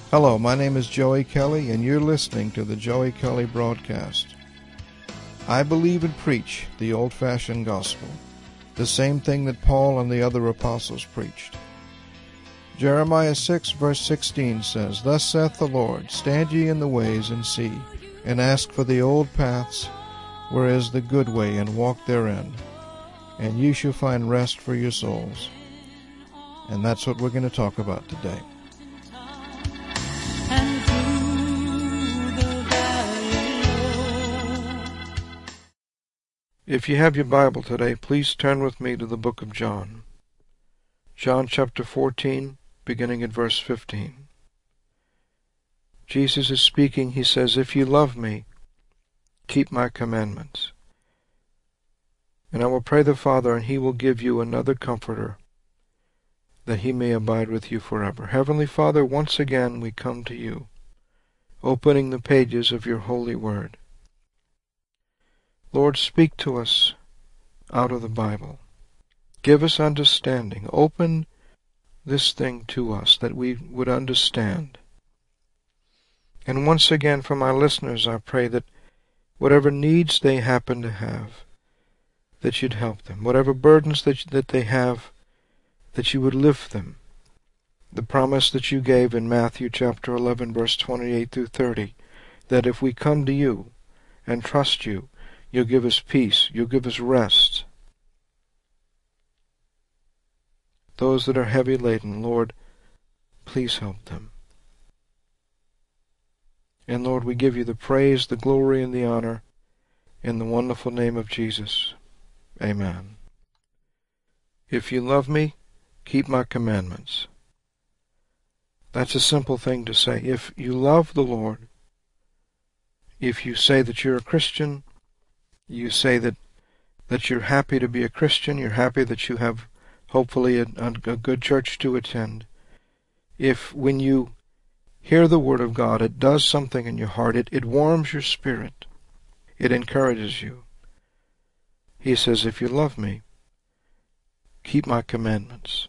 Hello, my name is Joey Kelly, and you're listening to the Joey Kelly Broadcast. I believe and preach the old-fashioned gospel, the same thing that Paul and the other apostles preached. Jeremiah 6, verse 16 says, "Thus saith the Lord, stand ye in the ways, and see, and ask for the old paths, where is the good way, and walk therein, and you shall find rest for your souls." And that's what we're going to talk about today. If you have your Bible today, please turn with me to the book of John. John chapter 14, beginning at verse 15. Jesus is speaking. He says, "If you love me, keep my commandments. And I will pray the Father, and he will give you another Comforter, that he may abide with you forever." Heavenly Father, once again we come to you, opening the pages of your holy word. Lord, speak to us out of the Bible. Give us understanding. Open this thing to us that we would understand. And once again, for my listeners, I pray that whatever needs they happen to have, that you'd help them. Whatever burdens that they have, that you would lift them. The promise that you gave in Matthew chapter 11, verse 28 through 30, that if we come to you and trust you, you'll give us peace. You'll give us rest. Those that are heavy laden, Lord, please help them. And Lord, we give you the praise, the glory, and the honor in the wonderful name of Jesus. Amen. If you love me, keep my commandments. That's a simple thing to say. If you love the Lord, if you say that you're a Christian, you say that you're happy to be a Christian, you're happy that you have hopefully a good church to attend. If when you hear the Word of God, it does something in your heart, it warms your spirit, it encourages you. He says, if you love me, keep my commandments.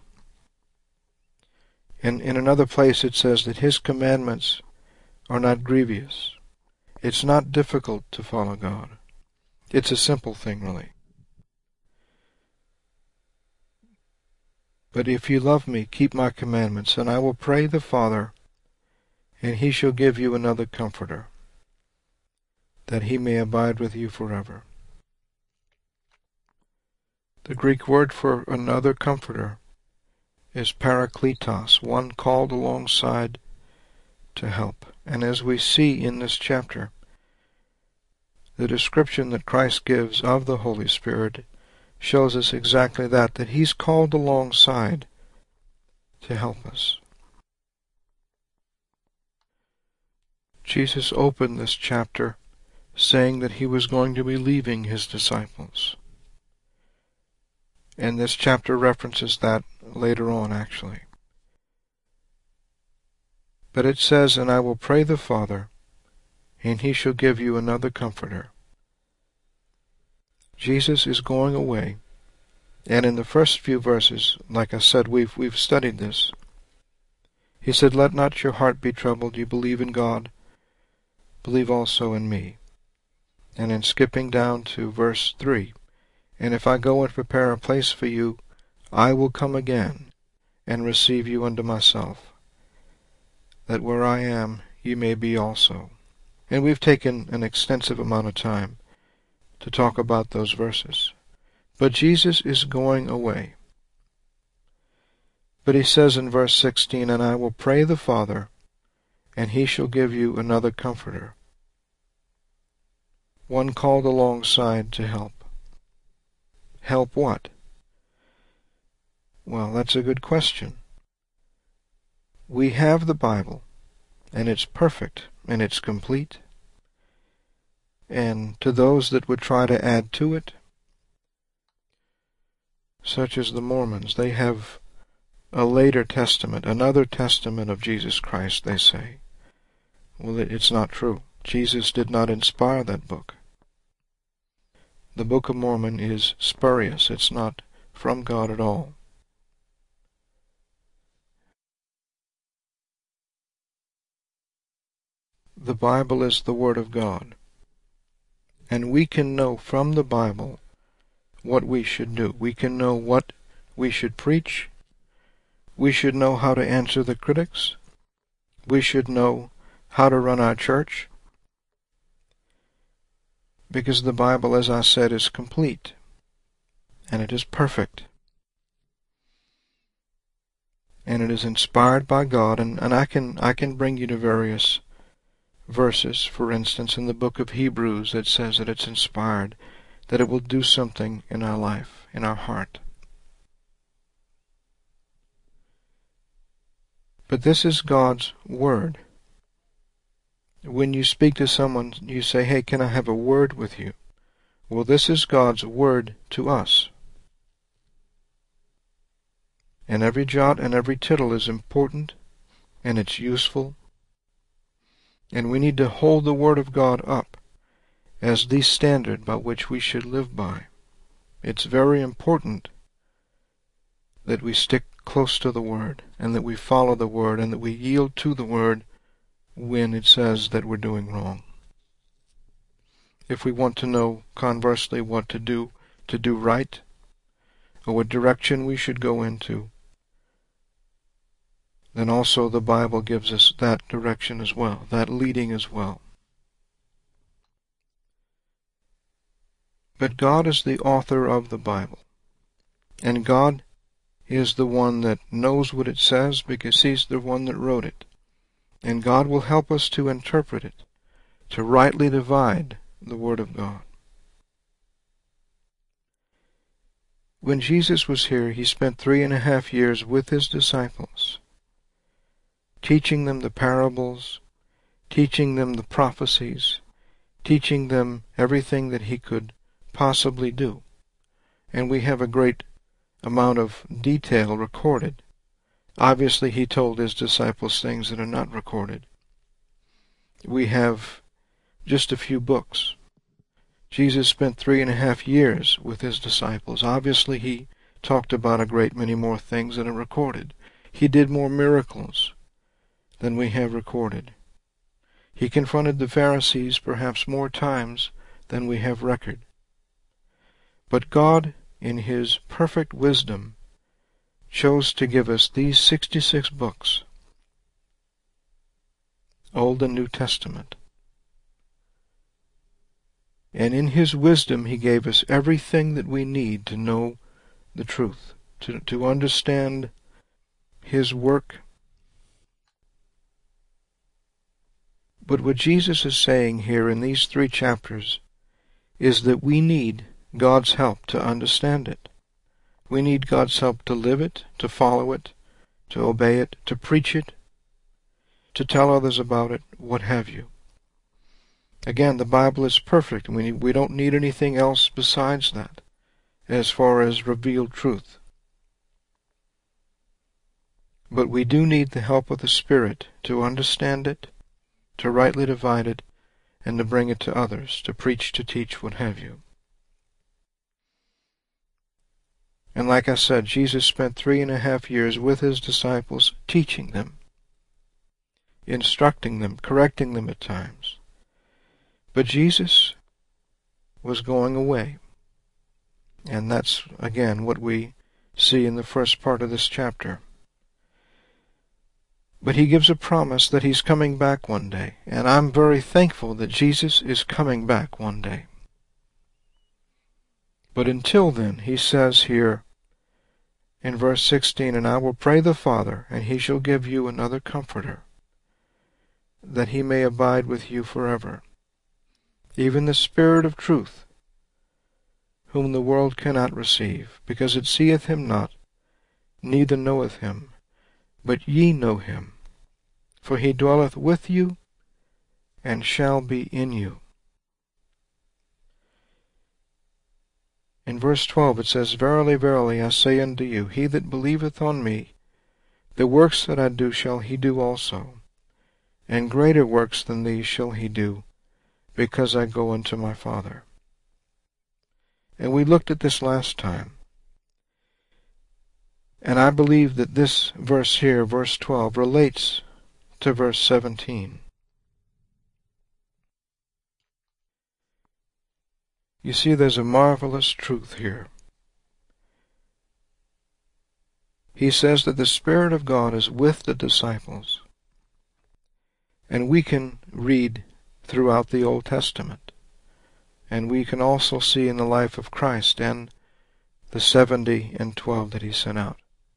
And in another place it says that his commandments are not grievous. It's not difficult to follow God. It's a simple thing, really. But if you love me, keep my commandments, and I will pray the Father, and he shall give you another Comforter, that he may abide with you forever. The Greek word for another Comforter is parakletos, one called alongside to help. And as we see in this chapter, the description that Christ gives of the Holy Spirit shows us exactly that he's called alongside to help us. Jesus opened this chapter saying that he was going to be leaving his disciples. And this chapter references that later on, actually. But it says, "And I will pray the Father, and he shall give you another Comforter." Jesus is going away, and in the first few verses, like I said, we've studied this. He said, "Let not your heart be troubled. You believe in God, believe also in me." And in skipping down to verse 3, "And if I go and prepare a place for you, I will come again and receive you unto myself, that where I am, you may be also." And we've taken an extensive amount of time to talk about those verses. But Jesus is going away. But he says in verse 16, "And I will pray the Father, and he shall give you another Comforter," one called alongside to help. Help what? Well, that's a good question. We have the Bible, and it's perfect, and it's complete. And to those that would try to add to it, such as the Mormons, they have a later testament, another testament of Jesus Christ, they say. Well, it's not true. Jesus did not inspire that book. The Book of Mormon is spurious. It's not from God at all. the Bible is the Word of God, and we can know from the Bible what we should do. We can know what we should preach. We should know how to answer the critics. We should know how to run our church, because the Bible, as I said, is complete, and it is perfect, and it is inspired by God. And I can bring you to various verses. For instance, in the book of Hebrews, it says that it's inspired, that it will do something in our life, in our heart. But this is God's Word. When you speak to someone, you say, "Hey, can I have a word with you?" Well, this is God's Word to us. And every jot and every tittle is important, and it's useful. And we need to hold the Word of God up as the standard by which we should live by. It's very important that we stick close to the Word, and that we follow the Word, and that we yield to the Word when it says that we're doing wrong. If we want to know, conversely, what to do right, or what direction we should go into, then also the Bible gives us that direction as well, that leading as well. But God is the author of the Bible, and God is the one that knows what it says, because He's the one that wrote it. And God will help us to interpret it, to rightly divide the Word of God. When Jesus was here, He spent 3.5 years with His disciples, teaching them the parables, teaching them the prophecies, teaching them everything that He could possibly do. And we have a great amount of detail recorded. Obviously, He told His disciples things that are not recorded. We have just a few books. Jesus spent 3.5 years with His disciples. Obviously, He talked about a great many more things that are recorded. He did more miracles than we have recorded. He confronted the Pharisees perhaps more times than we have record. But God, in His perfect wisdom, chose to give us these 66 books, Old and New Testament. And in His wisdom, He gave us everything that we need to know the truth, to understand His work. But what Jesus is saying here in these 3 chapters is that we need God's help to understand it. We need God's help to live it, to follow it, to obey it, to preach it, to tell others about it, what have you. Again, the Bible is perfect. We don't need anything else besides that, as far as revealed truth. But we do need the help of the Spirit to understand it, to rightly divide it, and to bring it to others, to preach, to teach, what have you. And like I said, Jesus spent 3.5 years with His disciples, teaching them, instructing them, correcting them at times. But Jesus was going away. And that's, again, what we see in the first part of this chapter. But He gives a promise that He's coming back one day. And I'm very thankful that Jesus is coming back one day. But until then, He says here in verse 16, "And I will pray the Father, and He shall give you another Comforter, that He may abide with you forever, even the Spirit of truth, whom the world cannot receive, because it seeth Him not, neither knoweth Him. But ye know Him, for He dwelleth with you, and shall be in you." In verse 12 it says, "Verily, verily, I say unto you, he that believeth on me, the works that I do shall he do also, and greater works than these shall he do, because I go unto my Father." And we looked at this last time. And I believe that this verse here, verse 12, relates to verse 17. You see, there's a marvelous truth here. He says that the Spirit of God is with the disciples. And we can read throughout the Old Testament. And we can also see in the life of Christ and the 70 and 12 that he sent out.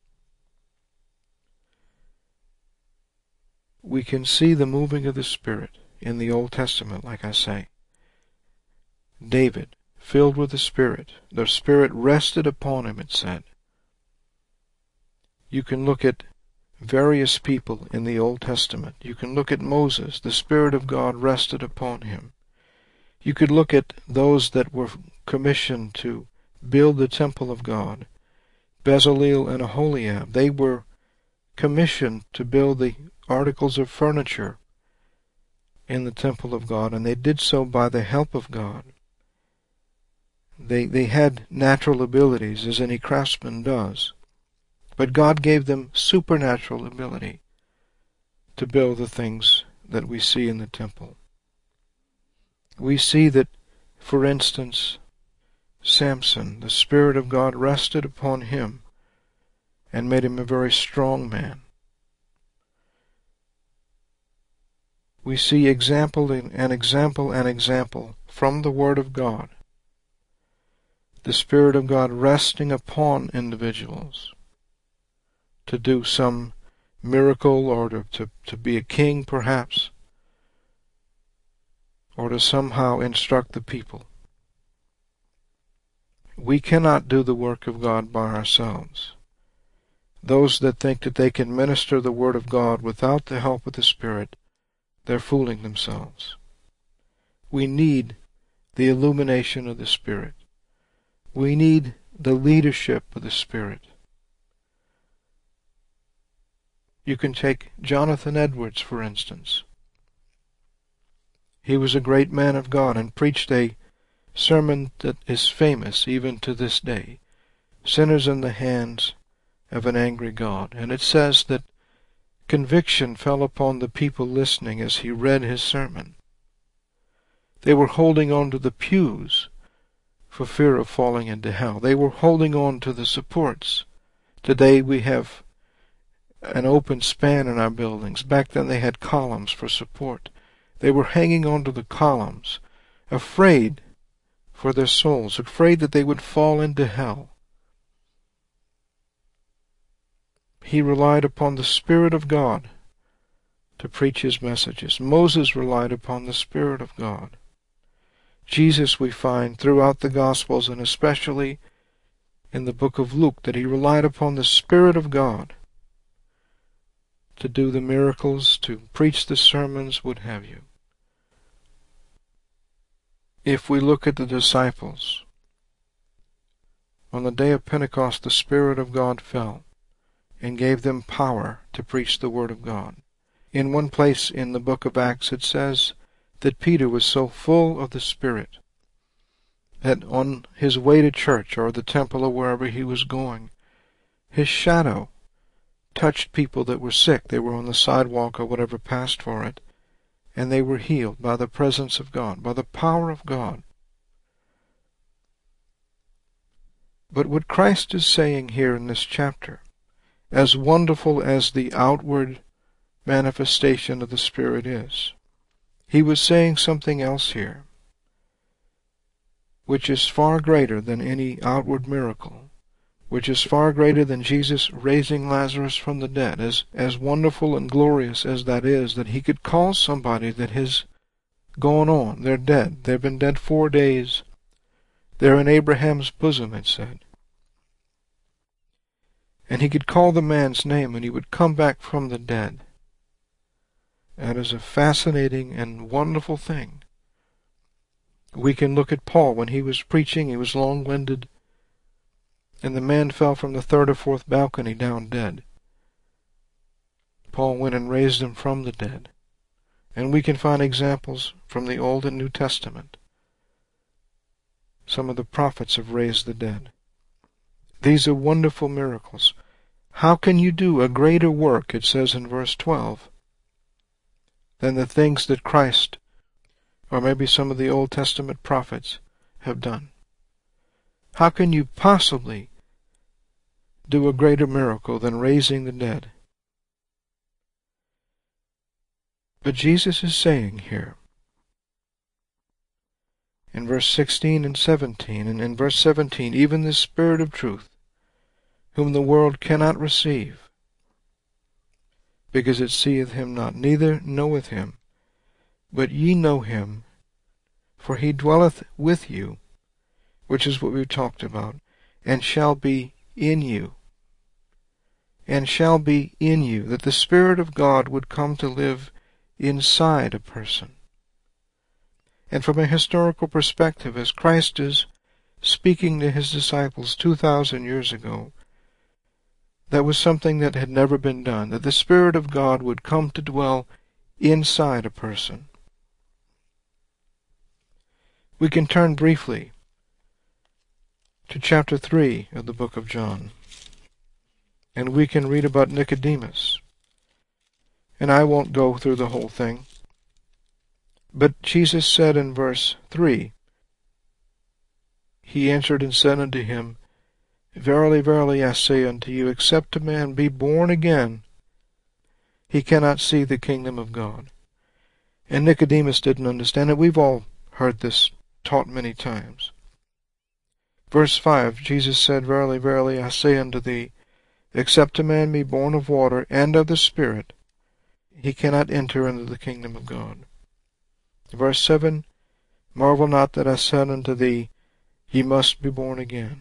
We can see the moving of the Spirit in the Old Testament, like I say. David, filled with the Spirit rested upon him, it said. You can look at various people in the Old Testament. You can look at Moses. The Spirit of God rested upon him. You could look at those that were commissioned to build the temple of God. Bezalel and Aholiab, they were commissioned to build the articles of furniture in the temple of God, and they did so by the help of God. They had natural abilities, as any craftsman does, but God gave them supernatural ability to build the things that we see in the temple. We see that, for instance, Samson, the Spirit of God rested upon him and made him a very strong man. We see example and example and example from the Word of God. The Spirit of God resting upon individuals to do some miracle, or to be a king perhaps, or to somehow instruct the people. We cannot do the work of God by ourselves. Those that think that they can minister the Word of God without the help of the Spirit, they're fooling themselves. We need the illumination of the Spirit. We need the leadership of the Spirit. You can take Jonathan Edwards, for instance. He was a great man of God and preached a sermon that is famous even to this day, Sinners in the Hands of an Angry God. And it says that conviction fell upon the people listening as he read his sermon. They were holding on to the pews for fear of falling into hell. They were holding on to the supports. Today we have an open span in our buildings. Back then they had columns for support. They were hanging on to the columns, afraid for their souls, afraid that they would fall into hell. He relied upon the Spirit of God to preach his messages. Moses relied upon the Spirit of God. Jesus, we find throughout the Gospels, and especially in the book of Luke, that he relied upon the Spirit of God to do the miracles, to preach the sermons, what have you. If we look at the disciples, on the day of Pentecost, the Spirit of God fell and gave them power to preach the Word of God. In one place in the book of Acts it says that Peter was so full of the Spirit that on his way to church or the temple or wherever he was going, his shadow touched people that were sick. They were on the sidewalk or whatever passed for it, and they were healed by the presence of God, by the power of God. But what Christ is saying here in this chapter, as wonderful as the outward manifestation of the Spirit is, he was saying something else here, which is far greater than any outward miracle, which is far greater than Jesus raising Lazarus from the dead. As wonderful and glorious as that is, that he could call somebody that has gone on, they're dead, they've been dead 4 days, they're in Abraham's bosom, it said. And he could call the man's name and he would come back from the dead. That is a fascinating and wonderful thing. We can look at Paul when he was preaching. He was long-winded, and the man fell from the 3rd or 4th balcony down dead. Paul went and raised him from the dead. And we can find examples from the Old and New Testament. Some of the prophets have raised the dead. These are wonderful miracles. How can you do a greater work, it says in verse 12, than the things that Christ, or maybe some of the Old Testament prophets, have done? How can you possibly do a greater miracle than raising the dead? But Jesus is saying here, in verse 16 and 17, and in verse 17, even the Spirit of truth, whom the world cannot receive, because it seeth him not, neither knoweth him. But ye know him, for he dwelleth with you, which is what we've talked about, and shall be in you. And shall be in you, that the Spirit of God would come to live inside a person. And from a historical perspective, as Christ is speaking to his disciples 2,000 years ago, that was something that had never been done, that the Spirit of God would come to dwell inside a person. We can turn briefly to chapter 3 of the book of John, and we can read about Nicodemus. And I won't go through the whole thing, but Jesus said in verse 3, He answered and said unto him, Verily, verily, I say unto you, except a man be born again, he cannot see the kingdom of God. And Nicodemus didn't understand it. We've all heard this taught many times. Verse 5, Jesus said, Verily, verily, I say unto thee, except a man be born of water and of the Spirit, he cannot enter into the kingdom of God. Verse 7, Marvel not that I said unto thee, Ye must be born again.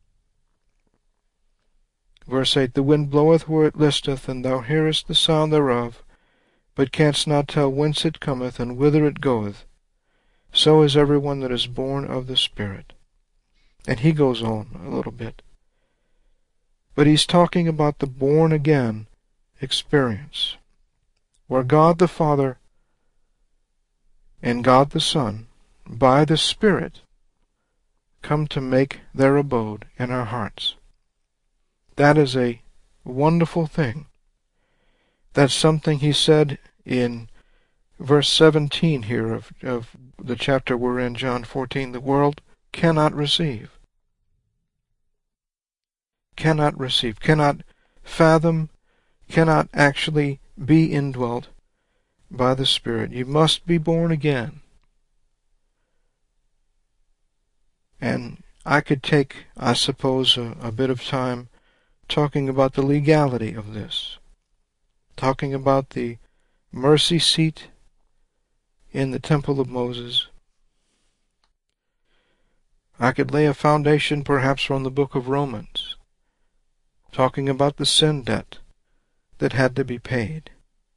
Verse 8, The wind bloweth where it listeth, and thou hearest the sound thereof, but canst not tell whence it cometh, and whither it goeth. So is every one that is born of the Spirit. And he goes on a little bit. But he's talking about the born-again experience, where God the Father and God the Son, by the Spirit, come to make their abode in our hearts. That is a wonderful thing. That's something he said in verse 17 here of the chapter we're in, John 14, the world cannot receive. Cannot receive, cannot fathom, cannot actually be indwelt by the Spirit. You must be born again. And I could take, I suppose, a bit of time talking about the legality of this, talking about the mercy seat in the temple of Moses. I could lay a foundation perhaps from the book of Romans, talking about the sin debt that had to be paid.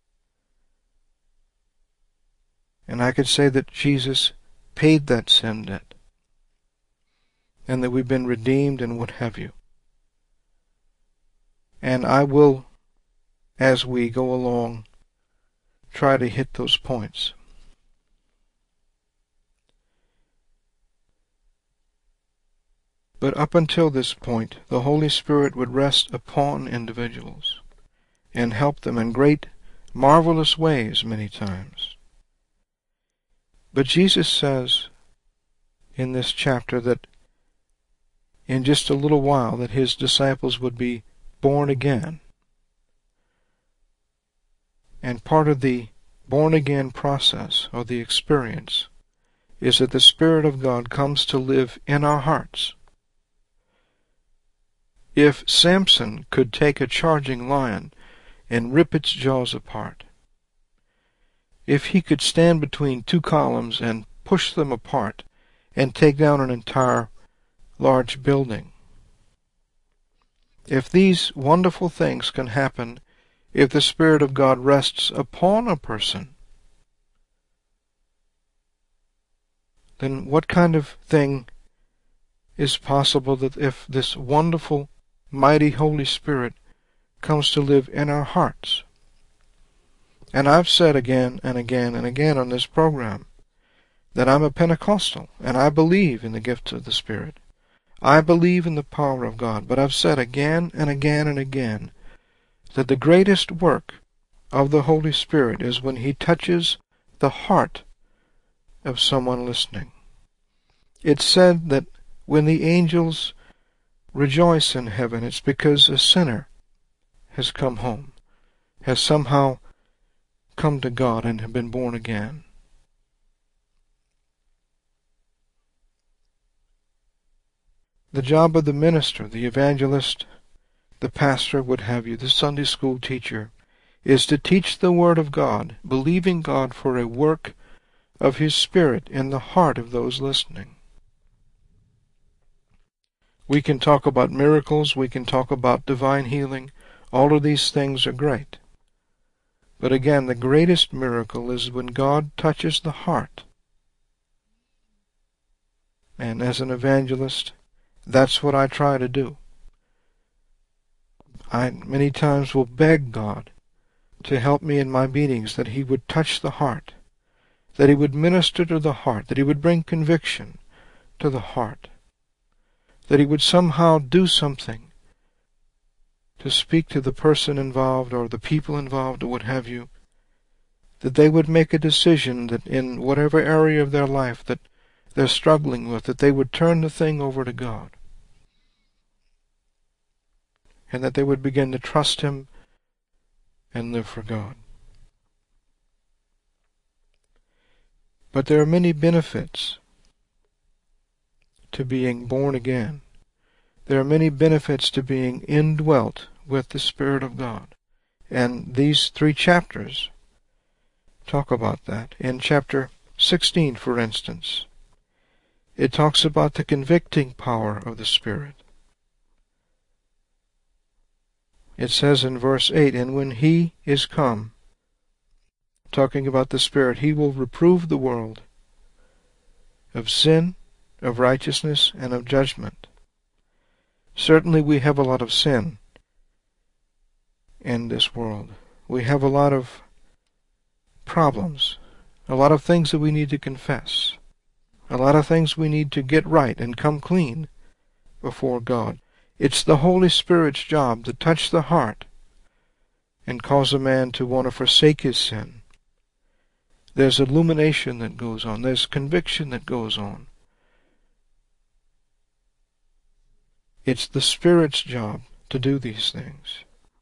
And I could say that Jesus paid that sin debt, and that we've been redeemed and what have you. And I will, as we go along, try to hit those points. But up until this point, the Holy Spirit would rest upon individuals and help them in great, marvelous ways many times. But Jesus says in this chapter that in just a little while that his disciples would be born again. And part of the born-again process, or the experience, is that the Spirit of God comes to live in our hearts. If Samson could take a charging lion and rip its jaws apart, if he could stand between two columns and push them apart and take down an entire large building, if these wonderful things can happen if the Spirit of God rests upon a person, then what kind of thing is possible that if this wonderful, mighty Holy Spirit comes to live in our hearts? And I've said again and again and again on this program that I'm a Pentecostal, and I believe in the gifts of the Spirit. I believe in the power of God, but I've said again and again and again that the greatest work of the Holy Spirit is when he touches the heart of someone listening. It's said that when the angels rejoice in heaven, it's because a sinner has come home, has somehow come to God and have been born again. The job of the minister, the evangelist, the pastor, what have you, the Sunday school teacher, is to teach the Word of God, believing God for a work of His Spirit in the heart of those listening. We can talk about miracles, we can talk about divine healing. All of these things are great. But again, the greatest miracle is when God touches the heart. And as an evangelist, that's what I try to do. I many times will beg God to help me in my meetings, that He would touch the heart, that He would minister to the heart, that He would bring conviction to the heart, that He would somehow do something to speak to the person involved or the people involved or what have you, that they would make a decision that in whatever area of their life that they're struggling with, that they would turn the thing over to God, and that they would begin to trust Him and live for God. But there are many benefits to being born again. There are many benefits to being indwelt with the Spirit of God. And these 3 chapters talk about that. In chapter 16, for instance, it talks about the convicting power of the Spirit. It says in verse 8, "And when He is come," talking about the Spirit, "He will reprove the world of sin, of righteousness, and of judgment." Certainly we have a lot of sin in this world. We have a lot of problems, a lot of things that we need to confess, a lot of things we need to get right and come clean before God. It's the Holy Spirit's job to touch the heart and cause a man to want to forsake his sin. There's illumination that goes on. There's conviction that goes on. It's the Spirit's job to do these things.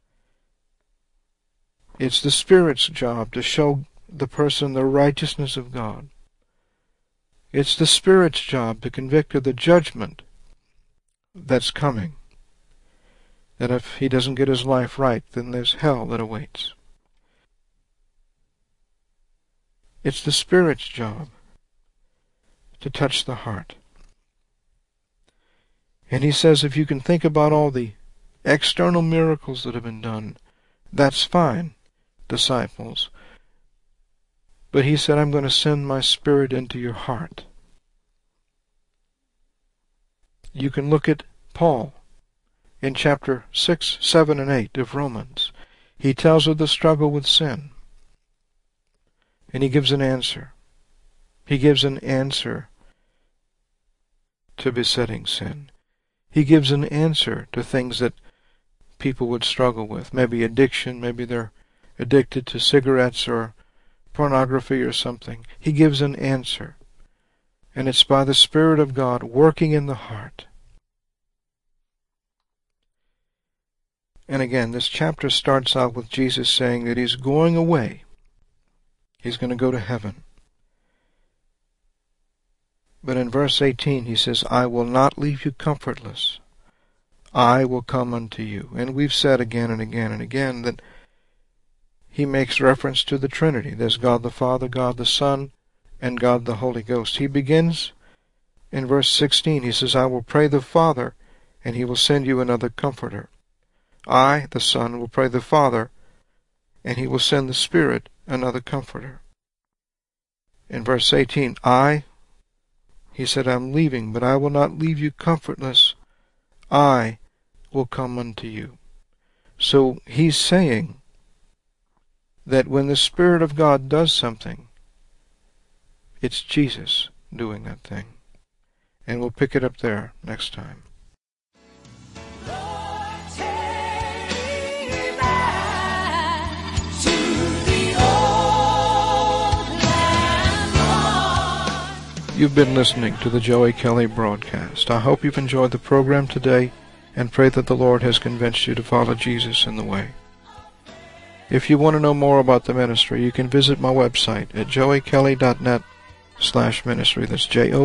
It's the Spirit's job to show the person the righteousness of God. It's the Spirit's job to convict of the judgment that's coming. That if he doesn't get his life right, then there's hell that awaits. It's the Spirit's job to touch the heart. And he says if you can think about all the external miracles that have been done, that's fine, disciples. But he said, I'm going to send my Spirit into your heart. You can look at Paul in chapter 6, 7, and 8 of Romans. He tells of the struggle with sin. And he gives an answer. He gives an answer to besetting sin. He gives an answer to things that people would struggle with. Maybe addiction, maybe they're addicted to cigarettes or pornography or something. He gives an answer. And it's by the Spirit of God working in the heart. And again, this chapter starts out with Jesus saying that he's going away. He's going to go to heaven. But in verse 18 he says, I will not leave you comfortless. I will come unto you. And we've said again and again and again that he makes reference to the Trinity. There's God the Father, God the Son, and God the Holy Ghost. He begins in verse 16. He says, I will pray the Father, and he will send you another Comforter. I, the Son, will pray the Father, and he will send the Spirit another Comforter. In verse 18, he said, I'm leaving, but I will not leave you comfortless. I will come unto you. So he's saying that when the Spirit of God does something, it's Jesus doing that thing. And we'll pick it up there next time. You've been listening to the Joey Kelly broadcast. I hope you've enjoyed the program today and pray that the Lord has convinced you to follow Jesus in the way. If you want to know more about the ministry, you can visit my website at joeykelly.net/ministry. That's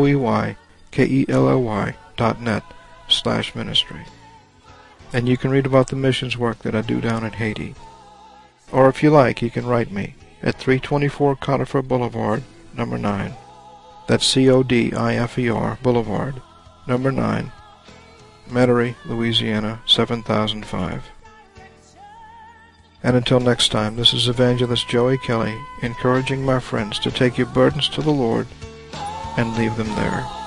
joeykelly.net/ministry. And you can read about the missions work that I do down in Haiti. Or if you like, you can write me at 324 Conifer Boulevard, number 9. That's Codifer Boulevard, number 9, Metairie, Louisiana, 7005. And until next time, this is Evangelist Joey Kelly, encouraging my friends to take your burdens to the Lord and leave them there.